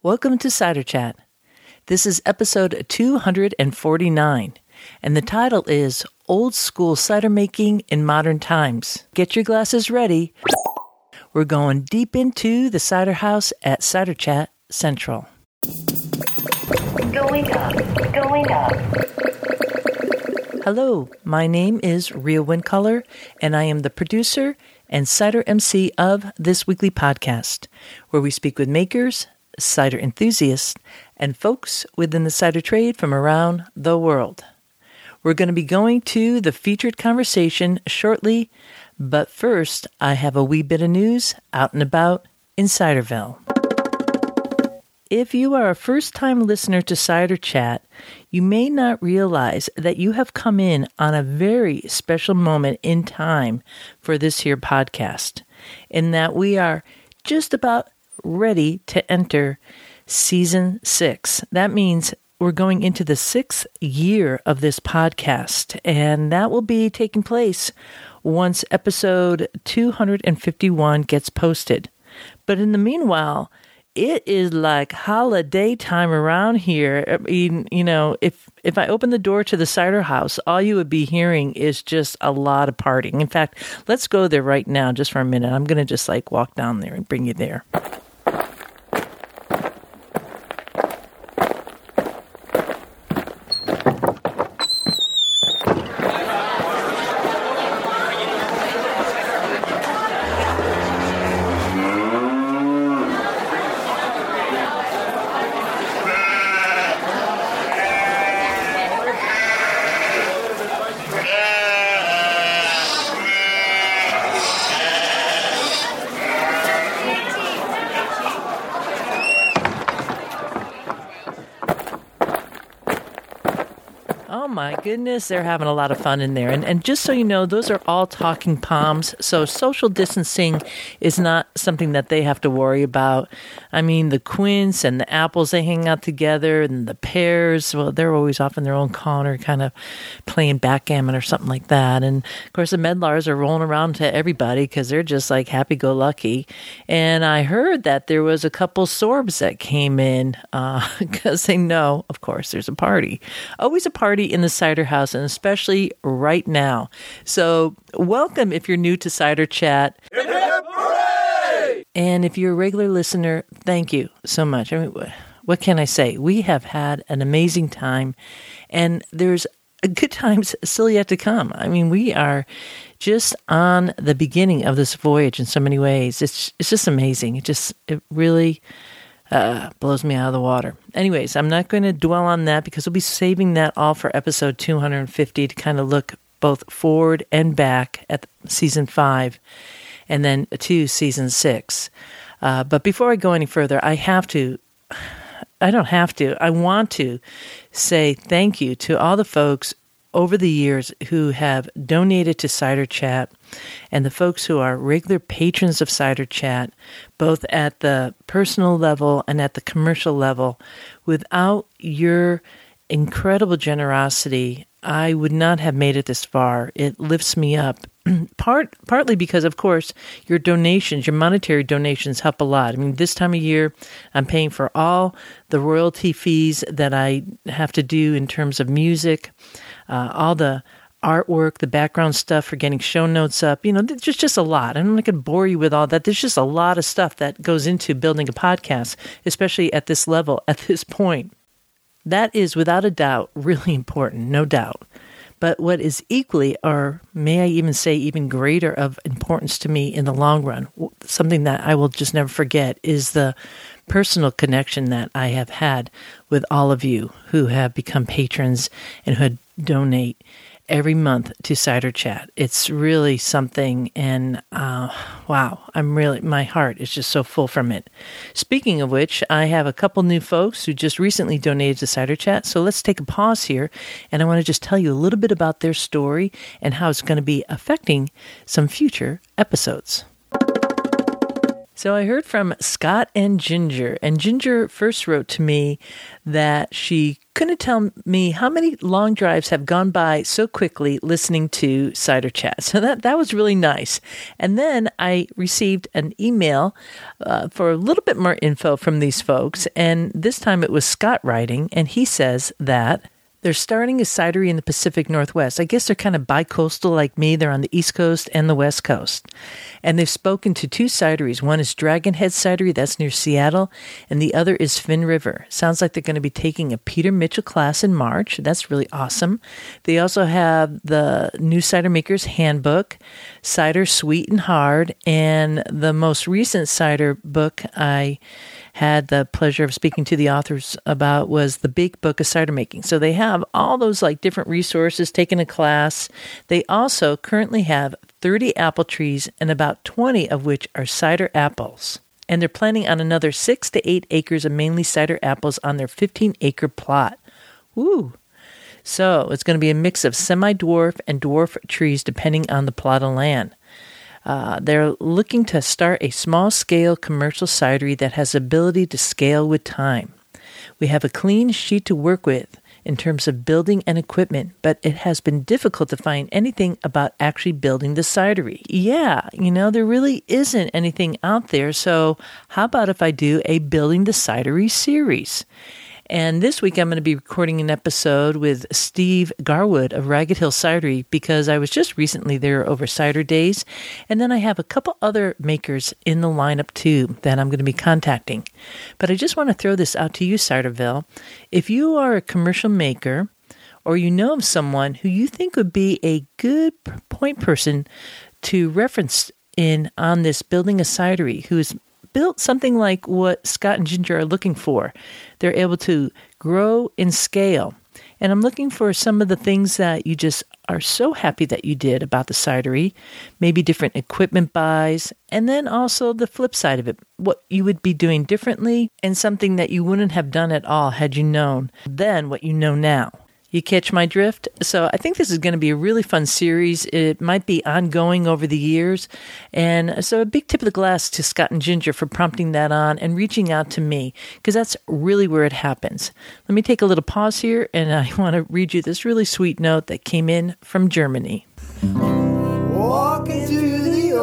Welcome to Cider Chat. This is episode 249, and the title is Old School Cider Making in Modern Times. Get your glasses ready. We're going deep into the cider house at Cider Chat Central. Going up. Hello, my name is Rhea Windcolor, and I am the producer and cider MC of this weekly podcast, where we speak with makers, cider enthusiasts, and folks within the cider trade from around the world. We're going to be going to the featured conversation shortly, but first, I have a wee bit of news out and about in Ciderville. If you are a first-time listener to Cider Chat, you may not realize that you have come in on a very special moment in time for this here podcast, in that we are just about ready to enter season 6. That means we're going into the 6th year of this podcast, and that will be taking place once episode 251 gets posted. But in the meanwhile, it is like holiday time around here. I mean, you know, if I open the door to the cider house, all you would be hearing is just a lot of partying. In fact, let's go there right now just for a minute. I'm going to just like walk down there and bring you there. My goodness, they're having a lot of fun in there. And just so you know, those are all talking palms. So social distancing is not something that they have to worry about. I mean, the quince and the apples, they hang out together, and the pears, well, they're always off in their own corner, kind of playing backgammon or something like that. And of course, the medlars are rolling around to everybody because they're just like happy-go-lucky. And I heard that there was a couple sorbs that came in because they know, of course, there's a party. Always a party in the cider house, and especially right now. So welcome if you're new to Cider Chat. Hip, hip, hooray! And if you're a regular listener, thank you so much. I mean, what can I say? We have had an amazing time, and there's good times still yet to come. I mean, we are just on the beginning of this voyage in so many ways. It's just amazing. It really blows me out of the water. Anyways, I'm not going to dwell on that because we'll be saving that all for episode 250 to kind of look both forward and back at season 5 and then to season 6. But before I go any further, I want to say thank you to all the folks over the years who have donated to Cider Chat and the folks who are regular patrons of Cider Chat, both at the personal level and at the commercial level. Without your incredible generosity, I would not have made it this far. It lifts me up. Partly because, of course, your donations, your monetary donations help a lot. I mean, this time of year, I'm paying for all the royalty fees that I have to do in terms of music, all the artwork, the background stuff for getting show notes up. You know, there's just a lot. I'm not going to bore you with all that. There's just a lot of stuff that goes into building a podcast, especially at this level, at this point. That is, without a doubt, really important, no doubt. But what is equally, or may I even say even greater of importance to me in the long run, something that I will just never forget, is the personal connection that I have had with all of you who have become patrons and who donate every month to Cider Chat. It's really something, and wow, my heart is just so full from it. Speaking of which, I have a couple new folks who just recently donated to Cider Chat, so let's take a pause here, and I want to just tell you a little bit about their story and how it's going to be affecting some future episodes. So I heard from Scott and Ginger first wrote to me that she couldn't tell me how many long drives have gone by so quickly listening to Cider Chat. So that was really nice. And then I received an email for a little bit more info from these folks. And this time it was Scott writing, and he says that they're starting a cidery in the Pacific Northwest. I guess they're kind of bi-coastal like me. They're on the East Coast and the West Coast. And they've spoken to two cideries. One is Dragon Head Cidery, that's near Seattle, and the other is Finn River. Sounds like they're going to be taking a Peter Mitchell class in March. That's really awesome. They also have the New Cider Maker's Handbook, Cider Sweet and Hard, and the most recent cider book I had the pleasure of speaking to the authors about was the Big Book of Cider Making. So they have all those like different resources, taking a class. They also currently have 30 apple trees, and about 20 of which are cider apples. And they're planning on another 6 to 8 acres of mainly cider apples on their 15-acre plot. Woo! So it's going to be a mix of semi-dwarf and dwarf trees depending on the plot of land. They're looking to start a small-scale commercial cidery that has ability to scale with time. We have a clean sheet to work with in terms of building and equipment, but it has been difficult to find anything about actually building the cidery. Yeah, there really isn't anything out there, so how about if I do a Building the Cidery series? And this week I'm going to be recording an episode with Steve Garwood of Ragged Hill Cidery because I was just recently there over Cider Days. And then I have a couple other makers in the lineup too that I'm going to be contacting. But I just want to throw this out to you, Ciderville. If you are a commercial maker or you know of someone who you think would be a good point person to reference in on this Building a Cidery, who's built something like what Scott and Ginger are looking for. They're able to grow in scale. And I'm looking for some of the things that you just are so happy that you did about the cidery, maybe different equipment buys, and then also the flip side of it, what you would be doing differently and something that you wouldn't have done at all had you known then what you know now. You catch my drift? So I think this is going to be a really fun series. It might be ongoing over the years. And so a big tip of the glass to Scott and Ginger for prompting that on and reaching out to me, because that's really where it happens. Let me take a little pause here, and I want to read you this really sweet note that came in from Germany. Walking through the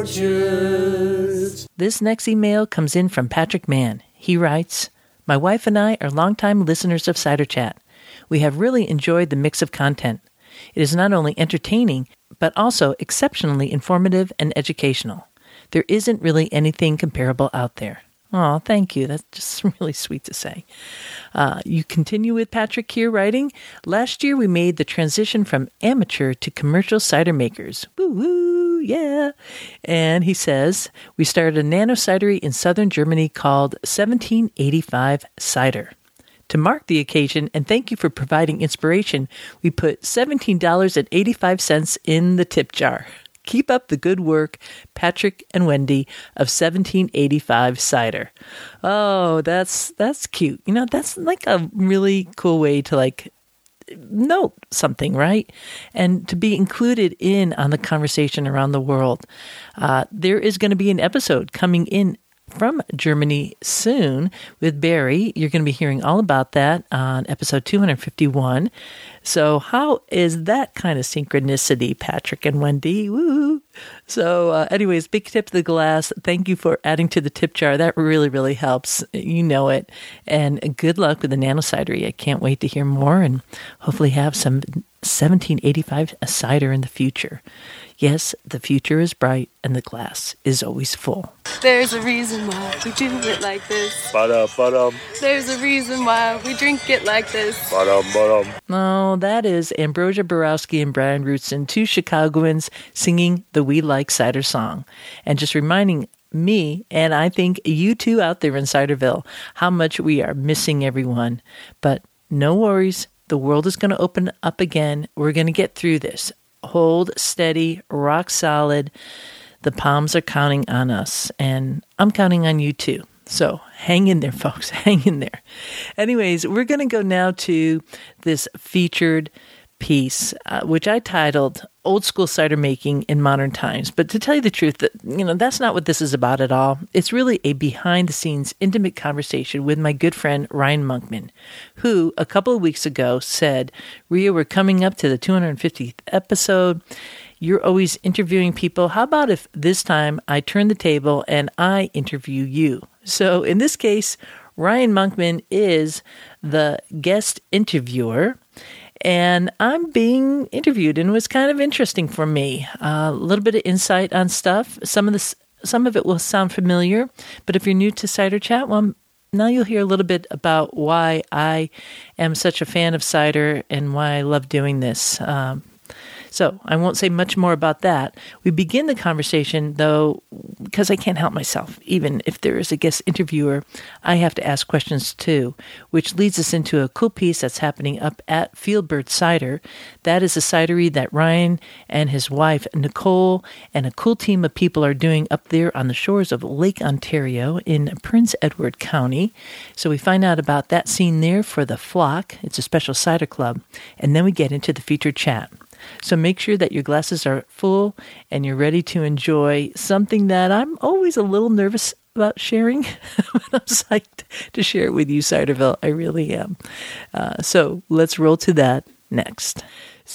orchards. This next email comes in from Patrick Mann. He writes, "My wife and I are longtime listeners of Cider Chat. We have really enjoyed the mix of content. It is not only entertaining, but also exceptionally informative and educational. There isn't really anything comparable out there." Oh, thank you. That's just really sweet to say. You continue with Patrick here writing, "Last year we made the transition from amateur to commercial cider makers. Woo-woo, yeah." And he says, "We started a nano cidery in southern Germany called 1785 Cider. To mark the occasion, and thank you for providing inspiration, we put $17.85 in the tip jar. Keep up the good work, Patrick and Wendy of 1785 Cider." Oh, that's cute. That's like a really cool way to note something, right? And to be included in on the conversation around the world. There is going to be an episode coming in from Germany soon with Barry. You're going to be hearing all about that on episode 251. So how is that kind of synchronicity, Patrick and Wendy? Woo! So anyways, big tip to the glass. Thank you for adding to the tip jar. That really, really helps. You know it. And good luck with the Nano Cidery. I can't wait to hear more and hopefully have some 1785 cider in the future. Yes, the future is bright and the glass is always full. There's a reason why we do it like this. Ba-dum. There's a reason why we drink it like this. Ba-dum. Oh, that is Ambrosia Borowski and Brian Rootson, two Chicagoans singing the We Like Cider song. And just reminding me, and I think you too out there in Ciderville, how much we are missing everyone. But no worries, the world is going to open up again. We're going to get through this. Hold steady, rock solid. The palms are counting on us, and I'm counting on you too. So hang in there, folks. Hang in there. Anyways, we're going to go now to this featured piece, which I titled Old School Cider Making in Modern Times. But to tell you the truth, that's not what this is about at all. It's really a behind-the-scenes, intimate conversation with my good friend Ryan Monkman, who a couple of weeks ago said, Ria, we're coming up to the 250th episode. You're always interviewing people. How about if this time I turn the table and I interview you? So in this case, Ryan Monkman is the guest interviewer, and I'm being interviewed, and it was kind of interesting for me. A little bit of insight on stuff. Some of it will sound familiar, but if you're new to Cider Chat, well, now you'll hear a little bit about why I am such a fan of cider and why I love doing this. So I won't say much more about that. We begin the conversation, though, because I can't help myself. Even if there is a guest interviewer, I have to ask questions too, which leads us into a cool piece that's happening up at Fieldbird Cider. That is a cidery that Ryan and his wife, Nicole, and a cool team of people are doing up there on the shores of Lake Ontario in Prince Edward County. So we find out about that scene there for the Flock. It's a special cider club. And then we get into the featured chat. So make sure that your glasses are full and you're ready to enjoy something that I'm always a little nervous about sharing, but I'm psyched to share it with you, Ciderville. I really am. So let's roll to that next.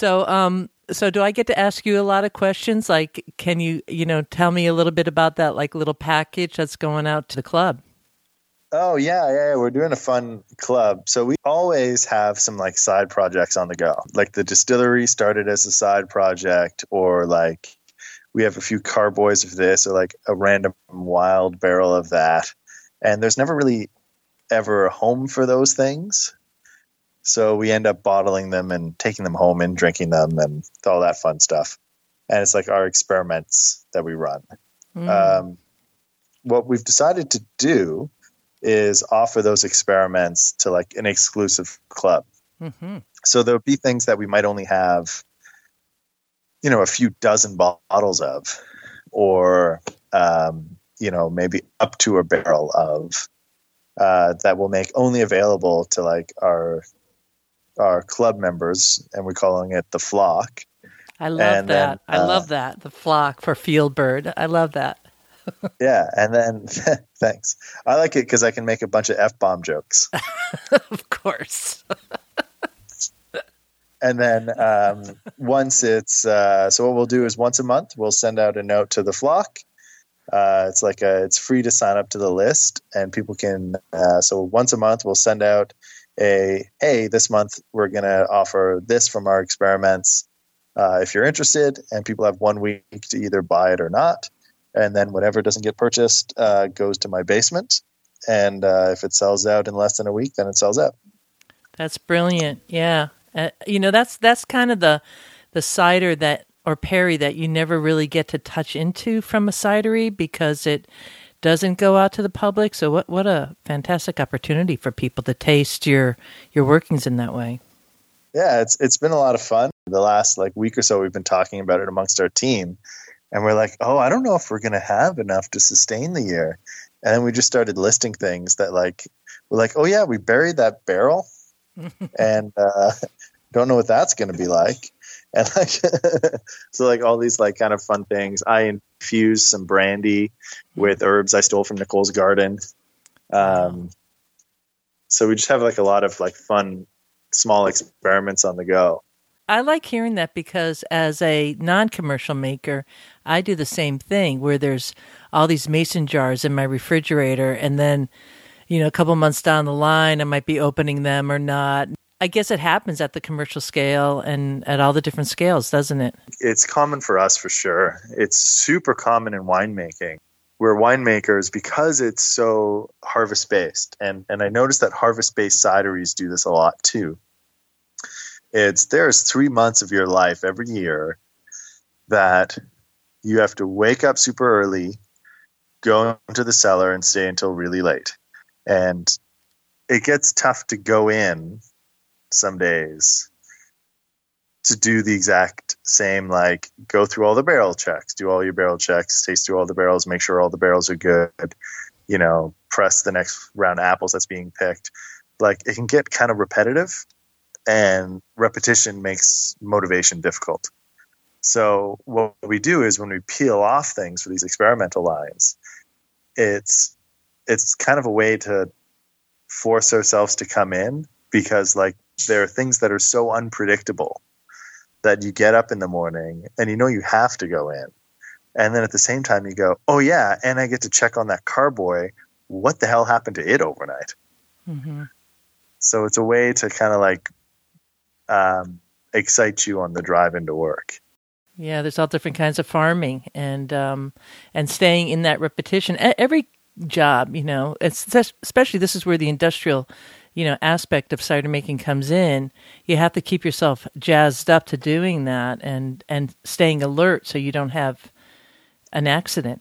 So do I get to ask you a lot of questions? Like, can you tell me a little bit about that, like, little package that's going out to the club? Oh, yeah. We're doing a fun club. So we always have some like side projects on the go. Like the distillery started as a side project, or like we have a few carboys of this, or like a random wild barrel of that. And there's never really ever a home for those things. So we end up bottling them and taking them home and drinking them and all that fun stuff. And it's like our experiments that we run. What we've decided to do is offer those experiments to like an exclusive club. Mm-hmm. So there'll be things that we might only have, a few dozen bottles of, or, maybe up to a barrel of, that we'll make only available to like our club members, and we're calling it the Flock. I love that. I love that. The Flock for Fieldbird. I love that. Yeah, and then thanks. I like it because I can make a bunch of F-bomb jokes. Of course. And then once it's so what we'll do is once a month we'll send out a note to the Flock. It's free to sign up to the list, and people can. So once a month we'll send out hey, this month we're going to offer this from our experiments. If you're interested, and people have 1 week to either buy it or not. And then whatever doesn't get purchased goes to my basement. And if it sells out in less than a week, then it sells out. That's brilliant. Yeah. That's kind of the cider that, or perry, that you never really get to touch into from a cidery because it doesn't go out to the public. So what a fantastic opportunity for people to taste your workings in that way. Yeah, it's been a lot of fun. The last week or so, we've been talking about it amongst our team. And we're like, I don't know if we're going to have enough to sustain the year. And then we just started listing things that we're like, oh yeah, we buried that barrel and don't know what that's going to be like. And so all these kind of fun things. I infused some brandy with herbs I stole from Nicole's garden. So we just have a lot of fun, small experiments on the go. I like hearing that because as a non-commercial maker, I do the same thing where there's all these mason jars in my refrigerator, and then, a couple months down the line, I might be opening them or not. I guess it happens at the commercial scale and at all the different scales, doesn't it? It's common for us for sure. It's super common in winemaking. We're winemakers because it's so harvest-based. And I noticed that harvest-based cideries do this a lot too. There's 3 months of your life every year that you have to wake up super early, go into the cellar, and stay until really late. And it gets tough to go in some days to do the exact same, go through all the barrel checks, do all your barrel checks, taste through all the barrels, make sure all the barrels are good, press the next round of apples that's being picked. It can get kind of repetitive. and repetition makes motivation difficult. So what we do is when we peel off things for these experimental lines, it's kind of a way to force ourselves to come in, because like there are things that are so unpredictable that you get up in the morning and you have to go in. And then at the same time you go, oh yeah, and I get to check on that carboy. What the hell happened to it overnight? Mm-hmm. So it's a way to kind of like excite you on the drive into work. Yeah, there's all different kinds of farming and staying in that repetition. Every job, especially this is where the industrial, aspect of cider making comes in. You have to keep yourself jazzed up to doing that and staying alert so you don't have an accident.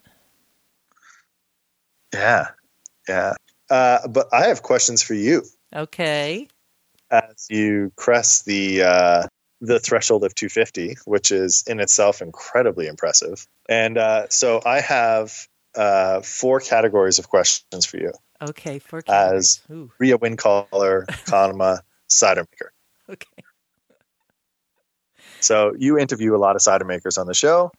Yeah. But I have questions for you. Okay. As you crest the threshold of 250, which is in itself incredibly impressive. And so I have 4 categories of questions for you. Okay, 4 categories. As Ria Windcaller, Conema, cider maker. Okay. So you interview a lot of cider makers on the show.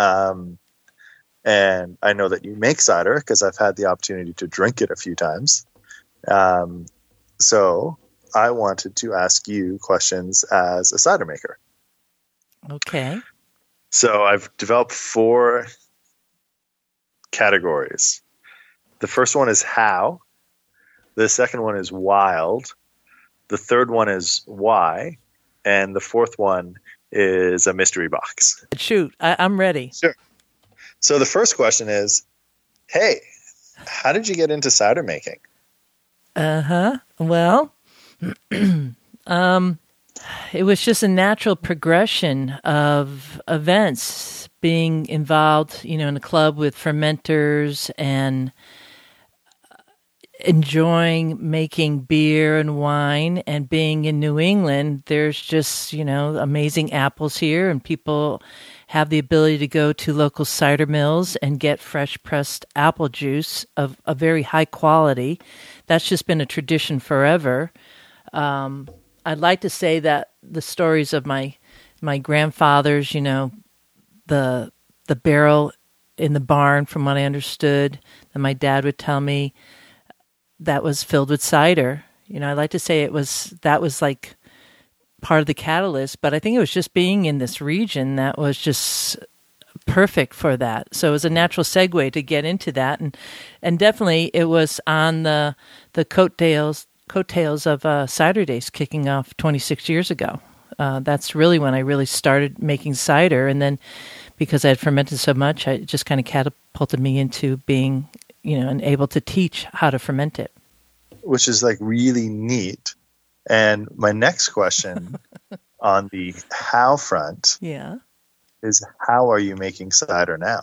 And I know that you make cider because I've had the opportunity to drink it a few times. So I wanted to ask you questions as a cider maker. Okay. So I've developed 4 categories. The first one is how. The second one is wild. The third one is why. And the fourth one is a mystery box. Shoot, I'm ready. Sure. So the first question is, hey, how did you get into cider making? Well, it was just a natural progression of events, being involved, in a club with fermenters and enjoying making beer and wine, and being in New England. There's just, amazing apples here, and people have the ability to go to local cider mills and get fresh pressed apple juice of a very high quality. That's just been a tradition forever. I'd like to say that the stories of my grandfathers, the barrel in the barn, from what I understood, that my dad would tell me, that was filled with cider. I'd like to say that was like part of the catalyst, but I think it was just being in this region that was just perfect for that. So it was a natural segue to get into that, and definitely it was on the coattails of Cider Days kicking off 26 years ago. That's really when I really started making cider, and then because I had fermented so much, it just kind of catapulted me into being, and able to teach how to ferment it. Which is like really neat. And my next question on the how front is, how are you making cider now?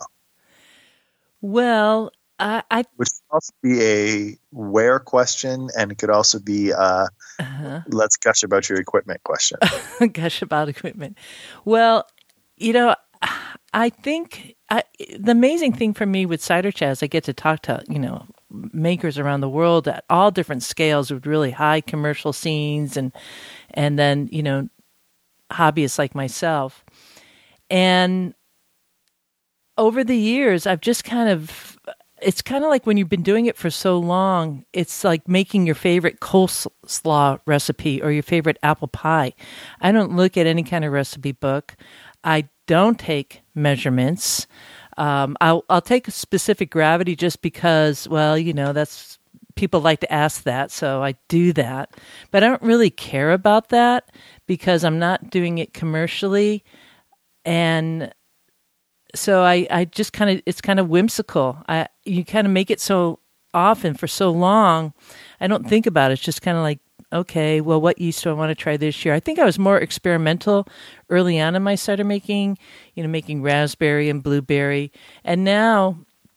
Well, which could also be a where question, and it could also be let's gush about your equipment question. Gush about equipment. Well, I think the amazing thing for me with Cider Chat is I get to talk to, makers around the world at all different scales with really high commercial scenes, and then, hobbyists like myself. And over the years, I've just it's kind of like when you've been doing it for so long, it's like making your favorite coleslaw recipe or your favorite apple pie. I don't look at any kind of recipe book. I don't take measurements. I'll take a specific gravity just because, that's, people like to ask that, so I do that. But I don't really care about that because I'm not doing it commercially. And so I just it's kind of whimsical. You kind of make it so often for so long, I don't think about it. It's just kind of like, okay, well, what yeast do I want to try this year? I think I was more experimental early on in my cider making, making raspberry and blueberry. And now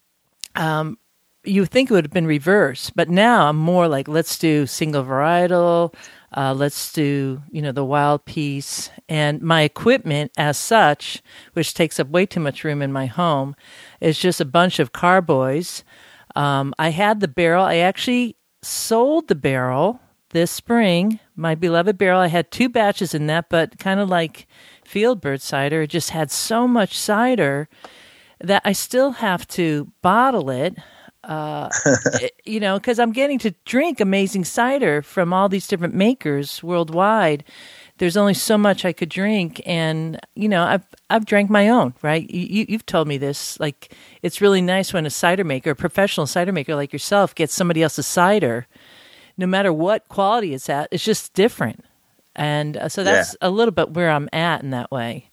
you think it would have been reversed, but now I'm more like, let's do single varietal, let's do, the wild piece. And my equipment as such, which takes up way too much room in my home, is just a bunch of carboys. I had the barrel. I actually sold the barrel this spring, my beloved barrel. I had 2 batches in that, but kind of like Fieldbird cider, it just had so much cider that I still have to bottle it. Because I'm getting to drink amazing cider from all these different makers worldwide. There's only so much I could drink, and I've drank my own. Right? You've told me this. Like, it's really nice when a cider maker, a professional cider maker like yourself, gets somebody else's cider. No matter what quality it's at, it's just different, and so that's a little bit where I'm at in that way.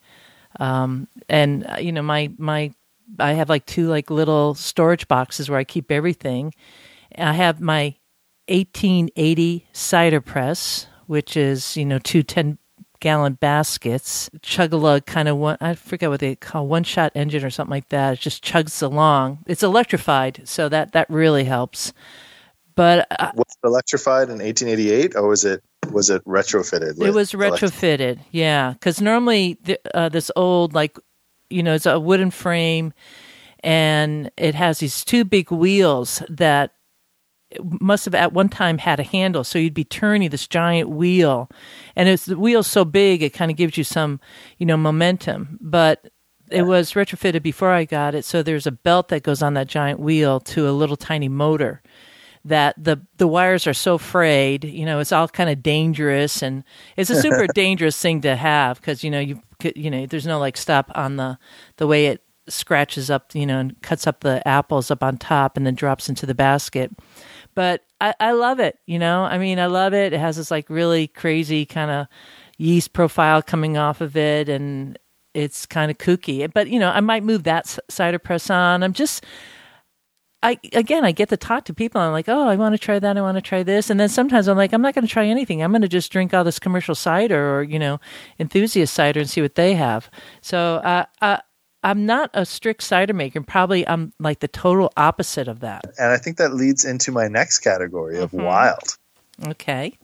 I have like 2 like little storage boxes where I keep everything. I have my 1880 cider press, which is, 2 10-gallon baskets. Chug-a-lug kind of one, I forget what they call, one-shot engine or something like that. It just chugs along. It's electrified, so that really helps. But was it electrified in 1888, or was it retrofitted? It was retrofitted, yeah. Because normally this old, it's a wooden frame, and it has these 2 big wheels that must have at one time had a handle. So you'd be turning this giant wheel, and the wheel's so big it kind of gives you some, momentum. But it was retrofitted before I got it, so there's a belt that goes on that giant wheel to a little tiny motor. That the wires are so frayed, it's all kind of dangerous, and it's a super dangerous thing to have because there's no like stop on the way it scratches up, and cuts up the apples up on top and then drops into the basket. But I love it, I love it. It has this like really crazy kind of yeast profile coming off of it, and it's kind of kooky. But I might move that cider press on. I get to talk to people. I'm like, oh, I want to try that. I want to try this. And then sometimes I'm like, I'm not going to try anything. I'm going to just drink all this commercial cider or, enthusiast cider and see what they have. So I'm not a strict cider maker. Probably I'm like the total opposite of that. And I think that leads into my next category of wild. Okay.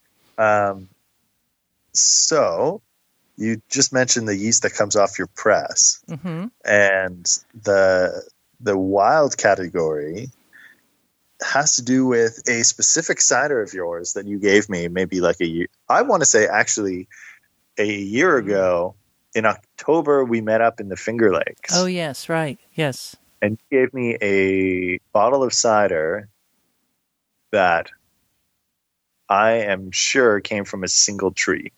So you just mentioned the yeast that comes off your press. And the wild category has to do with a specific cider of yours that you gave me maybe like a year. I want to say actually a year ago in October, we met up in the Finger Lakes. Oh, yes, right. Yes. And you gave me a bottle of cider that I am sure came from a single tree.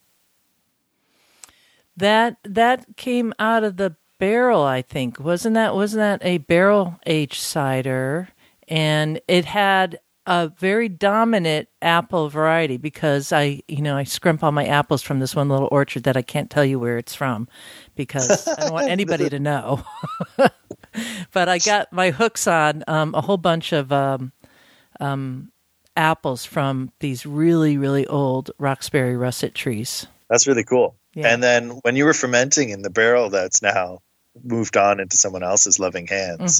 That came out of the barrel, I think. Wasn't that a barrel aged cider? And it had a very dominant apple variety because I scrimp all my apples from this one little orchard that I can't tell you where it's from because I don't want anybody to know. But I got my hooks on a whole bunch of apples from these really, really old Roxbury russet trees. That's really cool. Yeah. And then when you were fermenting in the barrel that's now moved on into someone else's loving hands,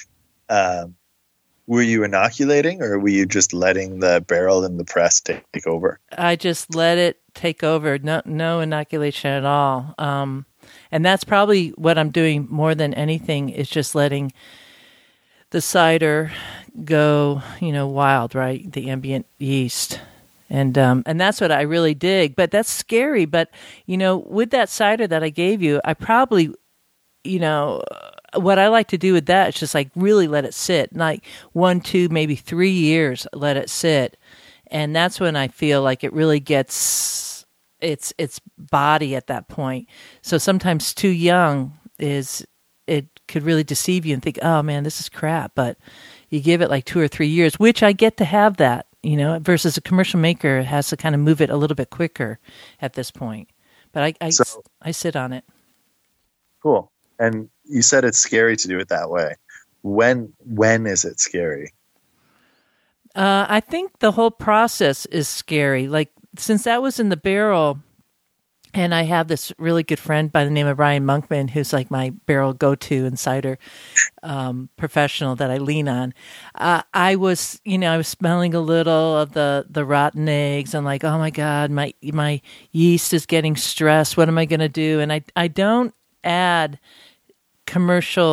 were you inoculating or were you just letting the barrel and the press take over? I just let it take over. No inoculation at all. And that's probably what I'm doing more than anything is just letting the cider go, wild, right? The ambient yeast. And that's what I really dig. But that's scary. But, with that cider that I gave you, I probably, what I like to do with that is just like really let it sit. Like 1, 2, maybe 3 years, let it sit. And that's when I feel like it really gets its body at that point. So sometimes too young it could really deceive you and think, oh man, this is crap. But you give it like 2 or 3 years, which I get to have that. Versus a commercial maker has to kind of move it a little bit quicker at this point. But I sit on it. Cool. And you said it's scary to do it that way. When is it scary? I think the whole process is scary. Like, since that was in the barrel, and I have this really good friend by the name of Ryan Monkman, who's like my barrel go-to and cider professional that I lean on. I was smelling a little of the rotten eggs. I'm like, oh my God, my yeast is getting stressed. What am I going to do? And I don't add commercial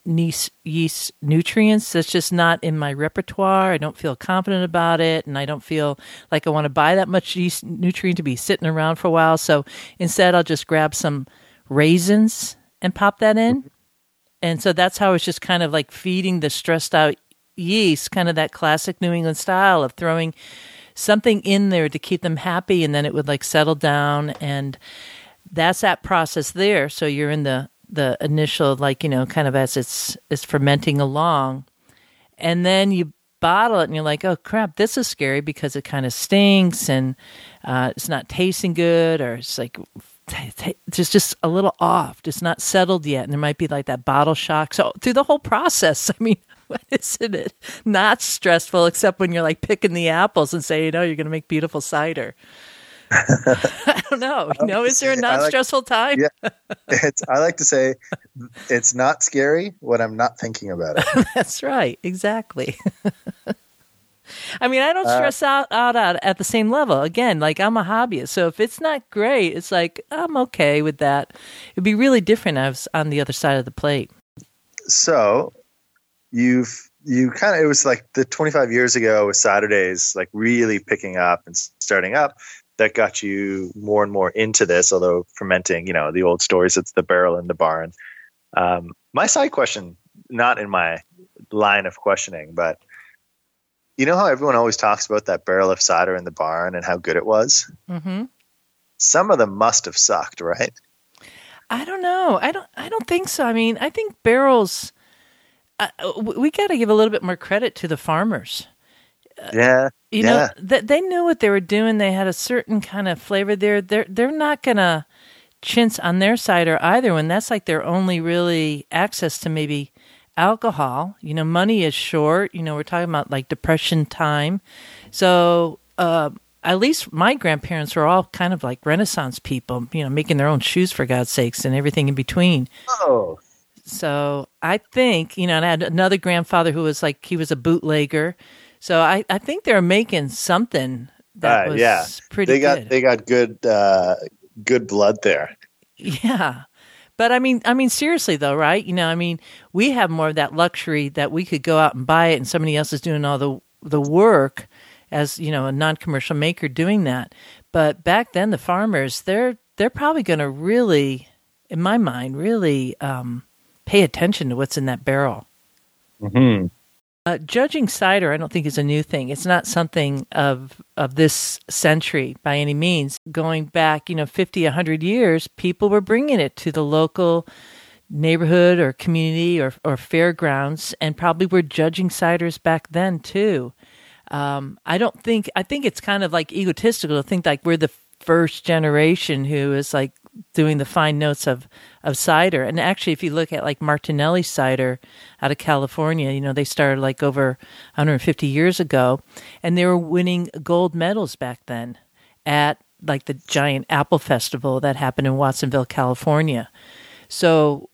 yeast nutrients. That's just not in my repertoire. I don't feel confident about it, and I don't feel like I want to buy that much yeast nutrient to be sitting around for a while. So instead, I'll just grab some raisins and pop that in. And so that's how it's just kind of like feeding the stressed out yeast, kind of that classic New England style of throwing something in there to keep them happy, and then it would like settle down. And that's that process there. So you're in the initial, like, kind of as it's fermenting along. And then you bottle it and you're like, oh crap, this is scary because it kind of stinks and it's not tasting good, or it's like it's just a little off. It's not settled yet. And there might be like that bottle shock. So through the whole process, I mean, isn't it not stressful except when you're like picking the apples and saying, you're going to make beautiful cider. I don't know. Is there a non-stressful time? Yeah, I like to say it's not scary when I'm not thinking about it. That's right. Exactly. I mean, I don't stress out at the same level. Again, like I'm a hobbyist. So if it's not great, it's like, I'm okay with that. It'd be really different if I was on the other side of the plate. So you kind of, it was like the 25 years ago with cider days, like really picking up and starting up. That got you more and more into this, although fermenting, the old stories, it's the barrel in the barn. My side question, not in my line of questioning, but you know how everyone always talks about that barrel of cider in the barn and how good it was? Mm-hmm. Some of them must have sucked, right? I don't know. I don't think so. I mean, I think barrels, we got to give a little bit more credit to the farmers. Yeah. They knew what they were doing. They had a certain kind of flavor there. They're not going to chintz on their cider either, when that's like their only really access to maybe alcohol. Money is short. We're talking about like Depression time. So at least my grandparents were all kind of like Renaissance people, making their own shoes for God's sakes and everything in between. Oh. So I think, and I had another grandfather who was like, he was a bootlegger. So I think they're making something that was pretty good. They got good blood there. Yeah. But I mean, seriously though, right? We have more of that luxury that we could go out and buy it and somebody else is doing all the work as, a non-commercial maker doing that. But back then the farmers, they're probably going to really, in my mind, really pay attention to what's in that barrel. Mm-hmm. Judging cider, I don't think is a new thing. It's not something of this century by any means. Going back, 50, 100 years, people were bringing it to the local neighborhood or community or fairgrounds, and probably were judging ciders back then too. I think it's kind of like egotistical to think like we're the first generation who is like doing the fine notes of cider. And actually, if you look at like Martinelli cider out of California, they started like over 150 years ago, and they were winning gold medals back then at like the giant apple festival that happened in Watsonville, California. So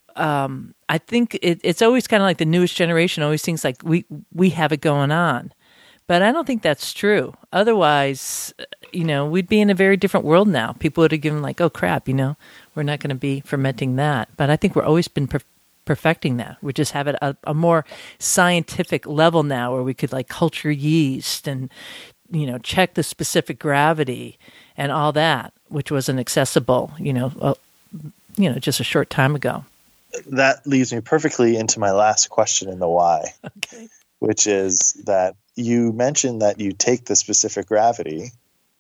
I think it's always kind of like the newest generation always thinks like we have it going on. But I don't think that's true. Otherwise, we'd be in a very different world now. People would have given like, oh, crap, we're not going to be fermenting that. But I think we're always been perfecting that. We just have it at a more scientific level now where we could like culture yeast and, check the specific gravity and all that, which wasn't accessible, just a short time ago. That leads me perfectly into my last question in the why, okay. Which is that you mentioned that you take the specific gravity,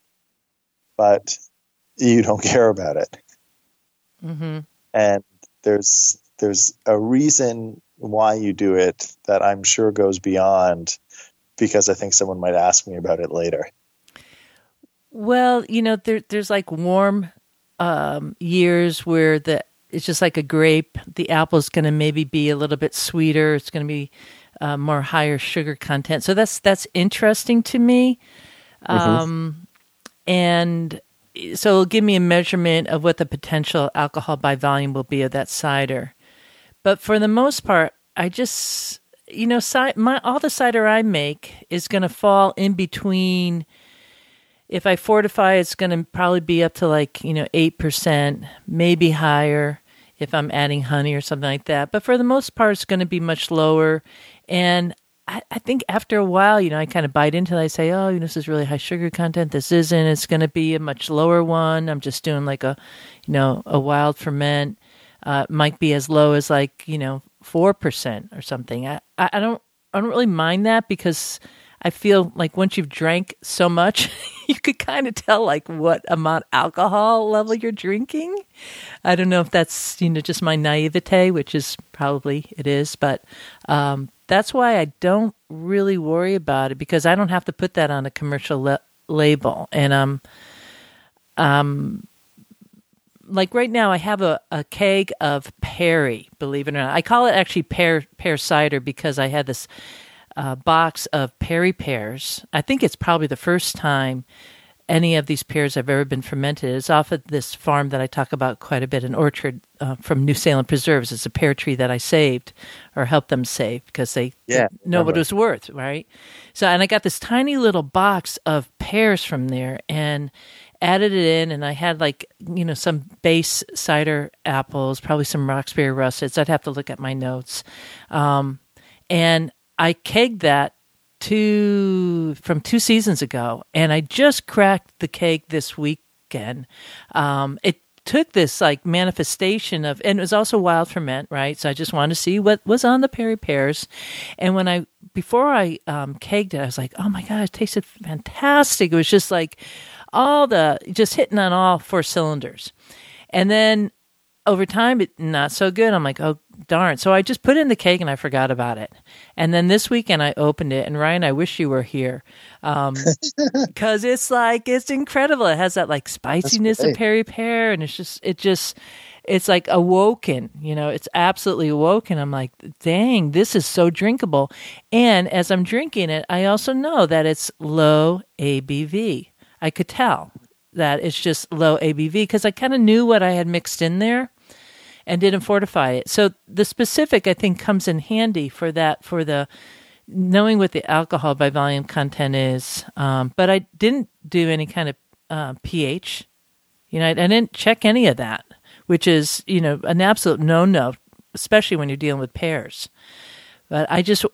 but you don't care about it. Mm-hmm. And there's a reason why you do it that I'm sure goes beyond, because I think someone might ask me about it later. Well, there's like warm years where it's just like a grape. The apple's going to maybe be a little bit sweeter. It's going to be more higher sugar content. So that's interesting to me. Mm-hmm. And so it'll give me a measurement of what the potential alcohol by volume will be of that cider. But for the most part, I just, all the cider I make is going to fall in between. If I fortify, it's going to probably be up to like, 8%, maybe higher. if I'm adding honey or something like that. But for the most part, it's going to be much lower. And I think after a while, I kind of bite into it. I say, oh, this is really high sugar content. This isn't. It's going to be a much lower one. I'm just doing like a wild ferment. Might be as low as 4% or something. I don't really mind that because I feel like once you've drank so much, you could kind of tell what amount alcohol level you're drinking. I don't know if that's, just my naivete, which is probably it is, but that's why I don't really worry about it because I don't have to put that on a commercial label. And like right now, I have a keg of Perry, believe it or not. I call it actually pear cider because I had this box of Perry pears. I think it's probably the first time any of these pears have ever been fermented. It's off of this farm that I talk about quite a bit, an orchard from New Salem Preserves. It's a pear tree that I saved or helped them save because they didn't know what it was worth, right? So, and I got this tiny little box of pears from there and added it in, and I had some base cider apples, probably some Roxbury russets. I'd have to look at my notes. And I kegged that from 2 seasons ago, and I just cracked the keg this weekend. It took this manifestation of, and it was also wild ferment, right? So I just wanted to see what was on the Perry pears. And before I kegged it, I was like, oh my God, it tasted fantastic. It was just just hitting on all 4 cylinders. And then over time, it not so good. I'm like, oh, darn. So I just put it in the keg and I forgot about it. And then this weekend I opened it. And Ryan, I wish you were here. Because it's incredible. It has that spiciness of Perry pear. And it's awoken. It's absolutely awoken. I'm like, dang, this is so drinkable. And as I'm drinking it, I also know that it's low ABV. I could tell that it's just low ABV because I kind of knew what I had mixed in there and didn't fortify it. So the specific, I think, comes in handy for that, for the knowing what the alcohol by volume content is. But I didn't do any kind of pH. I didn't check any of that, which is, an absolute no-no, especially when you're dealing with pears. But I just,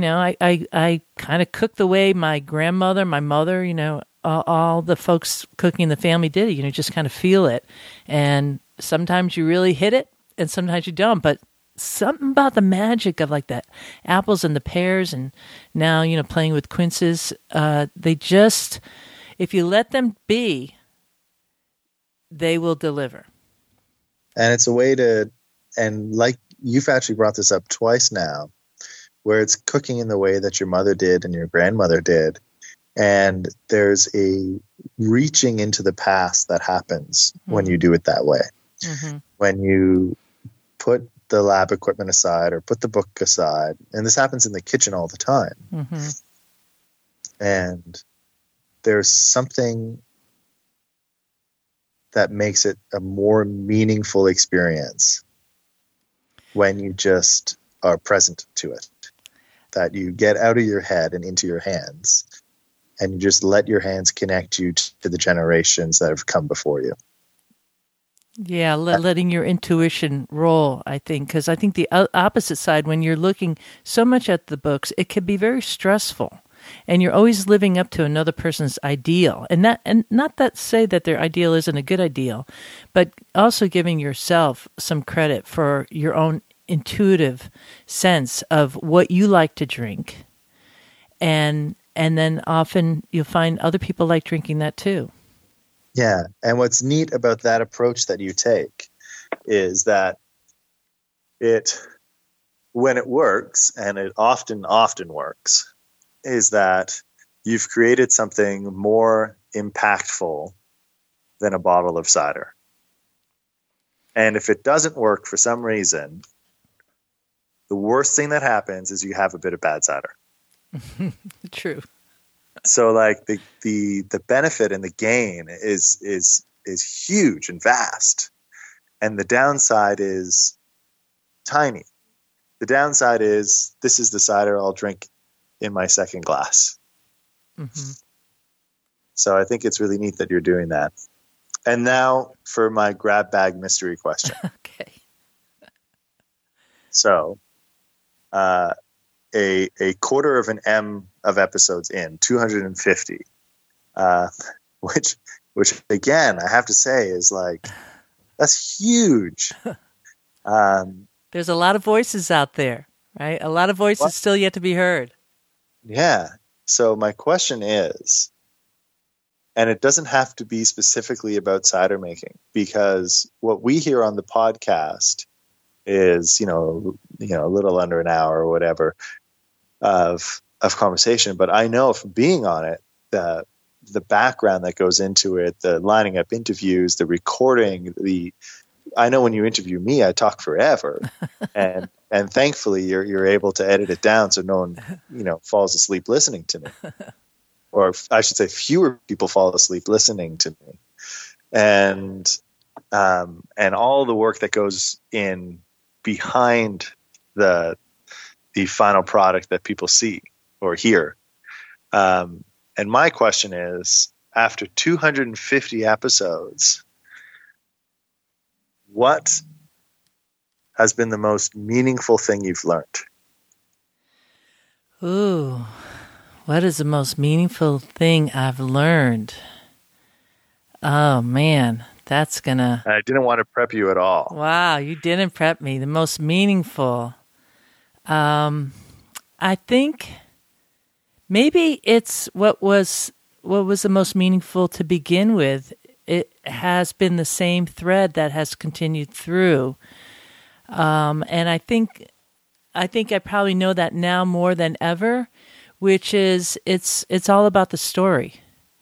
I kind of cooked the way my grandmother, my mother, all the folks cooking in the family did it. Just kind of feel it. And sometimes you really hit it and sometimes you don't. But something about the magic of that apples and the pears and now, playing with quinces, they just, if you let them be, they will deliver. And it's a way to, and you've actually brought this up twice now, where it's cooking in the way that your mother did and your grandmother did. And there's a reaching into the past that happens when you do it that way. Mm-hmm. When you put the lab equipment aside or put the book aside, and this happens in the kitchen all the time. Mm-hmm. And there's something that makes it a more meaningful experience when you just are present to it. That you get out of your head and into your hands. And you just let your hands connect you to the generations that have come before you. Yeah, letting your intuition roll, I think. Because I think the opposite side, when you're looking so much at the books, it can be very stressful. And you're always living up to another person's ideal. And not that say that their ideal isn't a good ideal, but also giving yourself some credit for your own intuitive sense of what you like to drink. And then often you'll find other people like drinking that too. Yeah. And what's neat about that approach that you take is that when it works, and it often works, is that you've created something more impactful than a bottle of cider. And if it doesn't work for some reason, the worst thing that happens is you have a bit of bad cider. True. So the benefit and the gain is huge and vast. And the downside is tiny. The downside is this is the cider I'll drink in my second glass. Mm-hmm. So I think it's really neat that you're doing that. And now for my grab bag mystery question. Okay. So, a quarter of an M of episodes in, 250, which again, I have to say is like, that's huge. There's a lot of voices out there, right? A lot of voices still yet to be heard. Yeah. So my question is, and it doesn't have to be specifically about cider making, because what we hear on the podcast is, a little under an hour or whatever of conversation. But I know from being on it, the background that goes into it, the lining up interviews, the recording, I know when you interview me, I talk forever, and thankfully you're able to edit it down so no one, falls asleep listening to me. Or I should say fewer people fall asleep listening to me. And all the work that goes in behind the final product that people see or hear. And my question is, after 250 episodes, what has been the most meaningful thing you've learned? Ooh. What is the most meaningful thing I've learned? Oh, man, that's gonna... I didn't want to prep you at all. Wow, you didn't prep me. The most meaningful. I think maybe it's what was the most meaningful to begin with. It has been the same thread that has continued through. And I think I probably know that now more than ever, which is it's all about the story.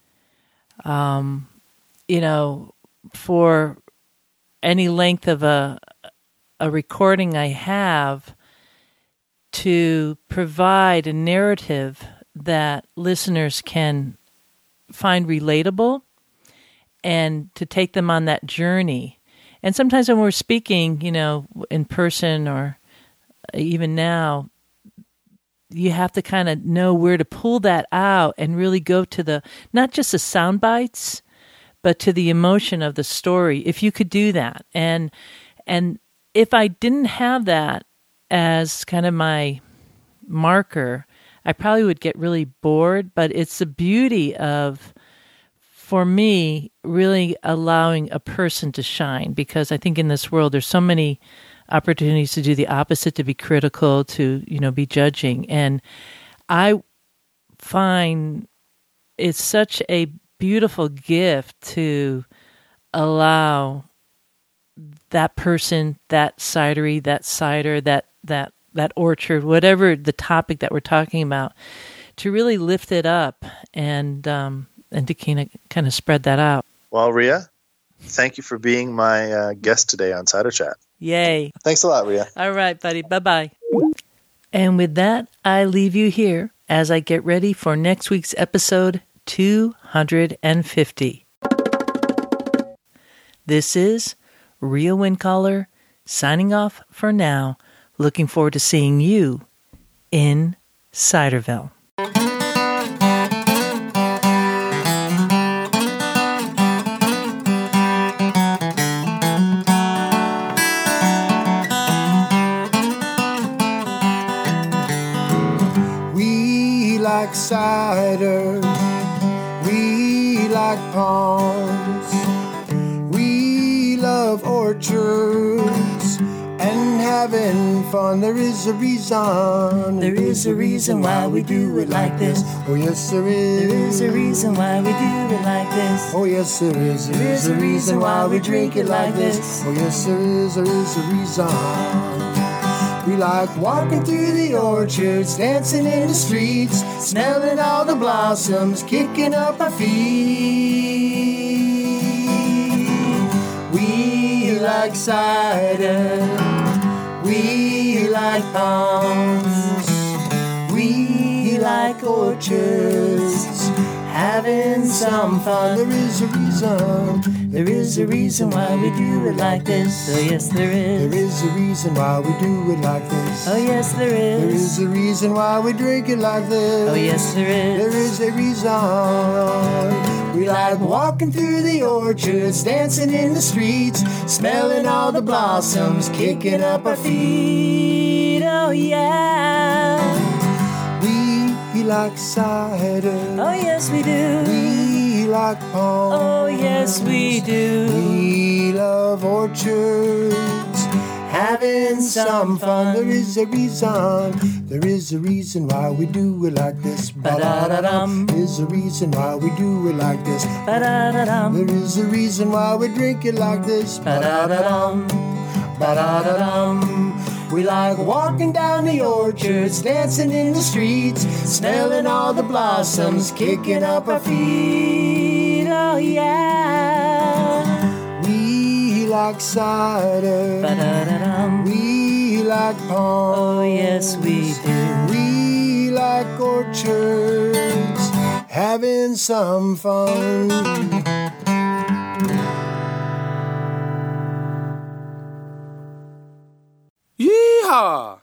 For any length of a recording I have, to provide a narrative that listeners can find relatable and to take them on that journey. And sometimes when we're speaking, in person or even now, you have to kind of know where to pull that out and really go to not just the sound bites, but to the emotion of the story. If you could do that. And if I didn't have that as kind of my marker, I probably would get really bored. But it's the beauty of, for me, really allowing a person to shine, because I think in this world there's so many opportunities to do the opposite, to be critical, to be judging, and I find it's such a beautiful gift to allow that person, that cidery, that cider, that orchard, whatever the topic that we're talking about, to really lift it up and to kind of spread that out. Well, Ria, thank you for being my guest today on Cider Chat. Yay. Thanks a lot, Ria. All right, buddy. Bye-bye. And with that, I leave you here as I get ready for next week's episode 250. This is Ria Windcaller signing off for now. Looking forward to seeing you in Ciderville. We like cider, we like ponds, we love orchards and having fun. There is a reason. There is a reason why we do it like this. Oh yes, there is. There is a reason why we do it like this. Oh yes, there is. There is a reason why we drink it like this. Oh yes, there is. There is a reason. We like walking through the orchards, dancing in the streets, smelling all the blossoms, kicking up our feet. We like cider, we like ponds, we like orchards, having some fun. There is a reason. There is a reason why we do it like this. Oh yes, there is. There is a reason why we do it like this. Oh yes, there is. There is a reason why we drink it like this. Oh yes, there is. There is a reason We like walking through the orchards, dancing in the streets, smelling all the blossoms, kicking up our feet. Oh yeah. We like cider. Oh yes we do. We like palms. Oh yes we do. We love orchards, having some fun. There is a reason why we do it like this. Ba-da-da-dum. There's a reason why we do it like this. Ba-da-da-dum. There is a reason why we drink it like this. Ba-da-da-dum. Ba-da-da-dum. We like walking down the orchards, dancing in the streets, smelling all the blossoms, kicking up our feet. Oh yeah. We like cider. Ba-da-da-dum. We like palms. Oh yes we do. We like orchards, having some fun. Yeehaw!